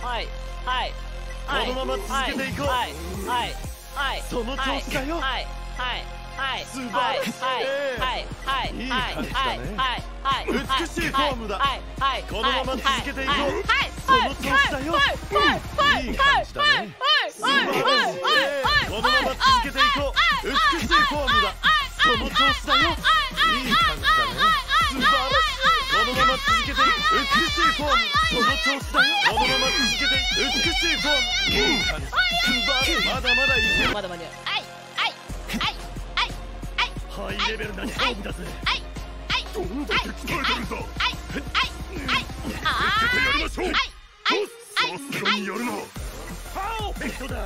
このまま続けていこう。その調子だよ。素晴らしい。いい感じだね。美しいフォームだ。このまま続けていこう。その調子だよ。いい感じだね。素晴らしい。このまま続けていこう。美しいフォームだ。その調子だよ。いい感じだね。素晴らしい。このまま続けていく。美しいフォーム。その調子だよ。このまま続けていく。美しいフォーム。いい感じ。素晴らしい。まだまだいける。 まだ間に合う。 ハイレベルな勝負だぜ。どんだけ鍛えてるんだ。ぶつけてやりましょう。さすがにやるな。パーフェクトだ。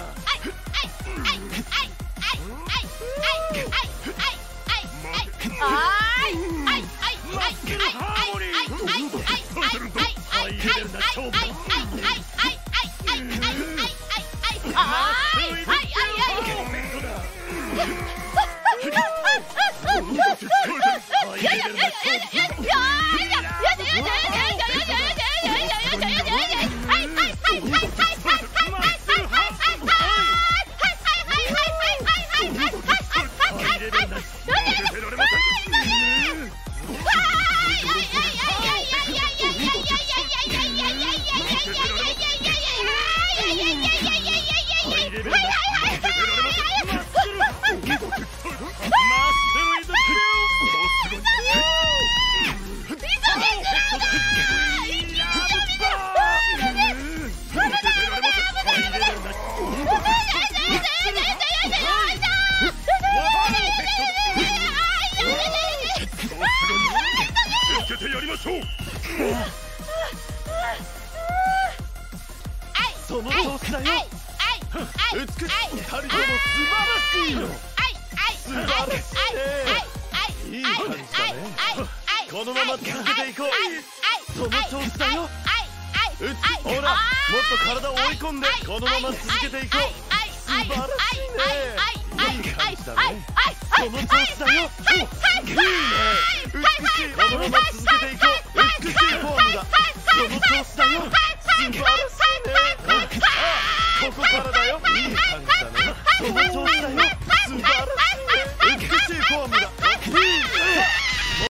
その調子だよ。美しい。二人とも素晴らしいよ。素晴らしい。いい感じだね。このまま続けていこう。その調子だよ。ほら、もっと体を追い込んで、このまま続けていこう。素晴らしいね。いい感じだね。その調子だよ。いいね。美しい。このまま続けていこう。美しいフォームだ。その調子だよ。素晴らしいね。ここからだよ。いい感じだね。その調子だよ。